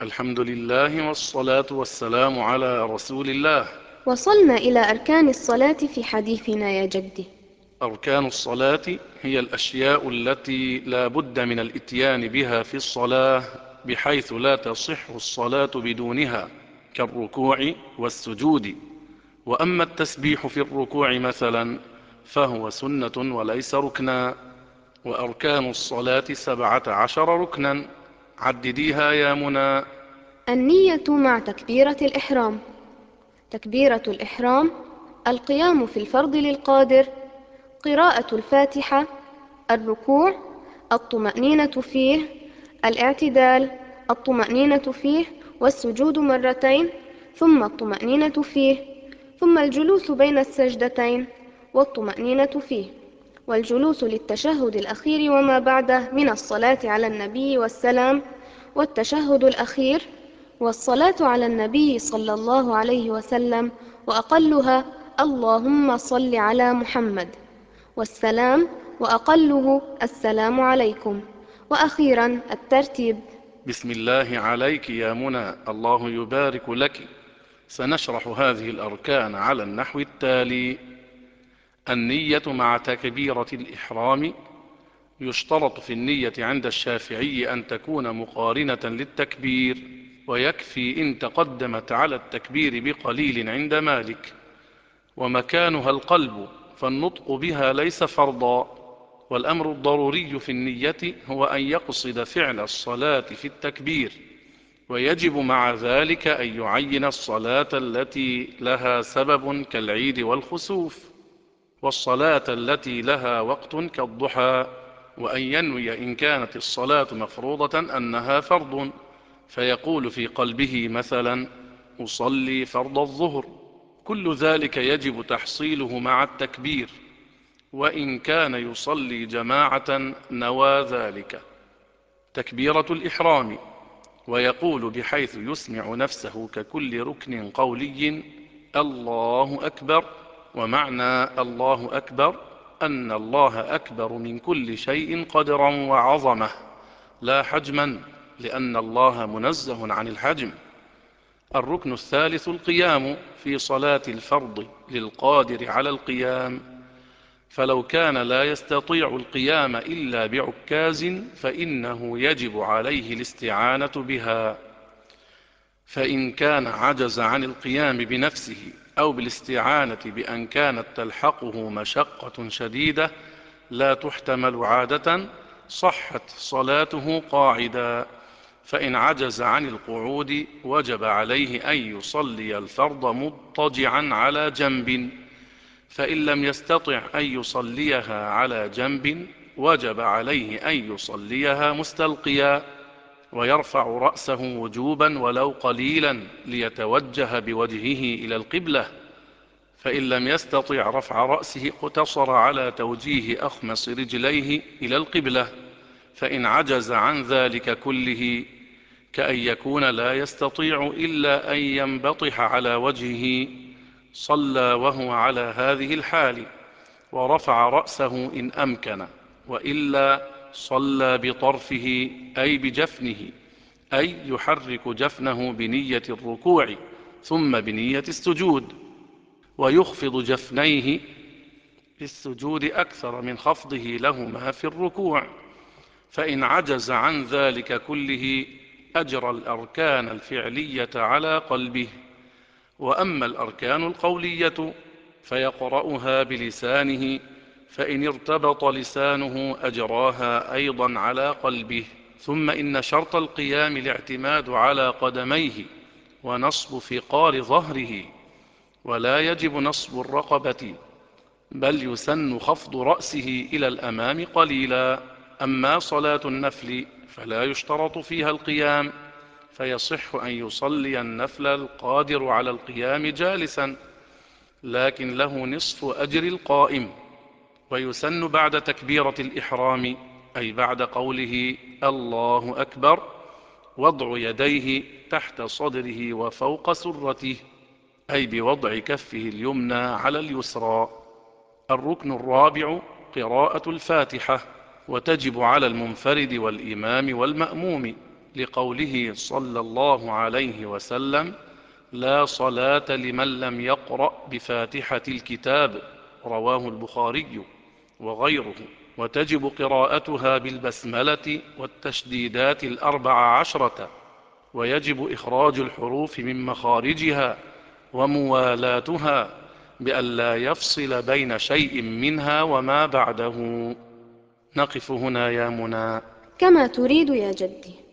الحمد لله والصلاة والسلام على رسول الله. وصلنا إلى أركان الصلاة في حديثنا يا جدي. أركان الصلاة هي الأشياء التي لا بد من الإتيان بها في الصلاة بحيث لا تصح الصلاة بدونها، كالركوع والسجود. وأما التسبيح في الركوع مثلا فهو سنة وليس ركنا. وأركان الصلاة 17 ركنا، عدديها يا منى. النية مع تكبيرة الإحرام. تكبيرة الإحرام: القيام في الفرض للقادر، قراءة الفاتحة، الركوع، الطمأنينة فيه، الاعتدال، الطمأنينة فيه، والسجود مرتين، ثم الطمأنينة فيه، ثم الجلوس بين السجدتين، والطمأنينة فيه، والجلوس للتشهد الأخير وما بعده من الصلاة على النبي والسلام، والتشهد الأخير، والصلاة على النبي صلى الله عليه وسلم، وأقلها اللهم صل على محمد، والسلام، وأقله السلام عليكم، وأخيرا الترتيب. بسم الله عليك يا منى، الله يبارك لك. سنشرح هذه الأركان على النحو التالي: النية مع تكبيرة الإحرام. يشترط في النية عند الشافعي أن تكون مقارنة للتكبير، ويكفي إن تقدمت على التكبير بقليل عند مالك. ومكانها القلب، فالنطق بها ليس فرضا. والأمر الضروري في النية هو أن يقصد فعل الصلاة في التكبير، ويجب مع ذلك أن يعين الصلاة التي لها سبب كالعيد والخسوف، والصلاة التي لها وقت كالضحى، وأن ينوي إن كانت الصلاة مفروضة أنها فرض، فيقول في قلبه مثلا أصلي فرض الظهر. كل ذلك يجب تحصيله مع التكبير، وإن كان يصلي جماعة نوى ذلك. تكبيرة الإحرام: ويقول بحيث يسمع نفسه ككل ركن قولي الله أكبر. ومعنى الله أكبر أن الله أكبر من كل شيء قدرا وعظمة، لا حجما، لأن الله منزه عن الحجم. الركن الثالث القيام في صلاة الفرض للقادر على القيام، فلو كان لا يستطيع القيام إلا بعكاز فإنه يجب عليه الاستعانة بها. فإن كان عجز عن القيام بنفسه أو بالاستعانة بأن كانت تلحقه مشقة شديدة لا تحتمل عادة، صحت صلاته قاعدا. فإن عجز عن القعود وجب عليه أن يصلي الفرض مضطجعا على جنب، فإن لم يستطع أن يصليها على جنب وجب عليه أن يصليها مستلقيا، ويرفع رأسه وجوبا ولو قليلا ليتوجه بوجهه إلى القبلة. فإن لم يستطع رفع رأسه اقتصر على توجيه أخمص رجليه إلى القبلة. فإن عجز عن ذلك كله، كأن يكون لا يستطيع إلا أن ينبطح على وجهه، صلى وهو على هذه الحال، ورفع رأسه إن أمكن، وإلا صلى بطرفه أي بجفنه، أي يحرك جفنه بنية الركوع ثم بنية السجود، ويخفض جفنيه في السجود أكثر من خفضه لهما في الركوع. فإن عجز عن ذلك كله أجرى الأركان الفعلية على قلبه. وأما الأركان القولية فيقرأها بلسانه، فإن ارتبط لسانه أجراها أيضا على قلبه. ثم إن شرط القيام الاعتماد على قدميه ونصب فقار ظهره، ولا يجب نصب الرقبة، بل يسن خفض رأسه إلى الأمام قليلا. أما صلاة النفل فلا يشترط فيها القيام، فيصح أن يصلي النفل القادر على القيام جالسا، لكن له نصف أجر القائم. ويسن بعد تكبيرة الإحرام، أي بعد قوله الله أكبر، وضع يديه تحت صدره وفوق سرته، أي بوضع كفه اليمنى على اليسرى. الركن الرابع قراءة الفاتحة، وتجب على المنفرد والإمام والمأموم. لقوله صلى الله عليه وسلم: لا صلاة لمن لم يقرأ بفاتحة الكتاب، رواه البخاري وغيره. وتجب قراءتها بالبسملة والتشديدات 14، ويجب إخراج الحروف من مخارجها وموالاتها بأن لا يفصل بين شيء منها وما بعده. نقف هنا يا منى. كما تريد يا جدي.